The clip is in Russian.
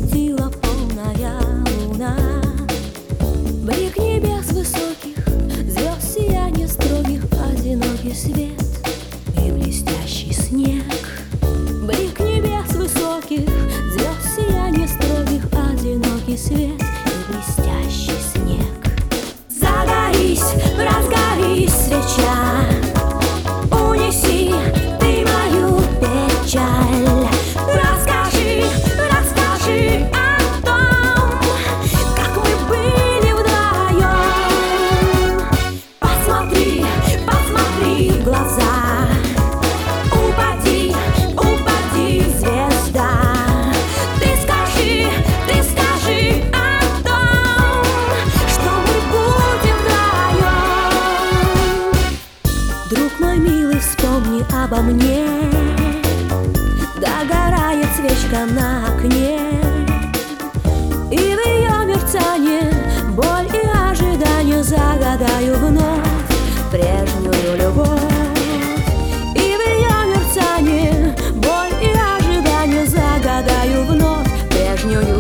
светила полная луна. Блик небес высоких, звезд сияние строгих, одинокий свет и блестящий снег. Блик небес высоких, звезд сияние строгих, одинокий свет и блестящий снег. Загорись, разгорись, свеча, унеси ты мою печаль. Расскажи, расскажи о том, как мы были вдвоем. Посмотри, посмотри в глаза, упади, упади, звезда. Ты скажи о том, что мы будем вдвоем. Друг мой милый, вспомни обо мне. Догорает свечка на окне, и в ее мерцании боль и ожидание загадаю вновь прежнюю любовь. И в ее мерцании боль и ожидание загадаю вновь прежнюю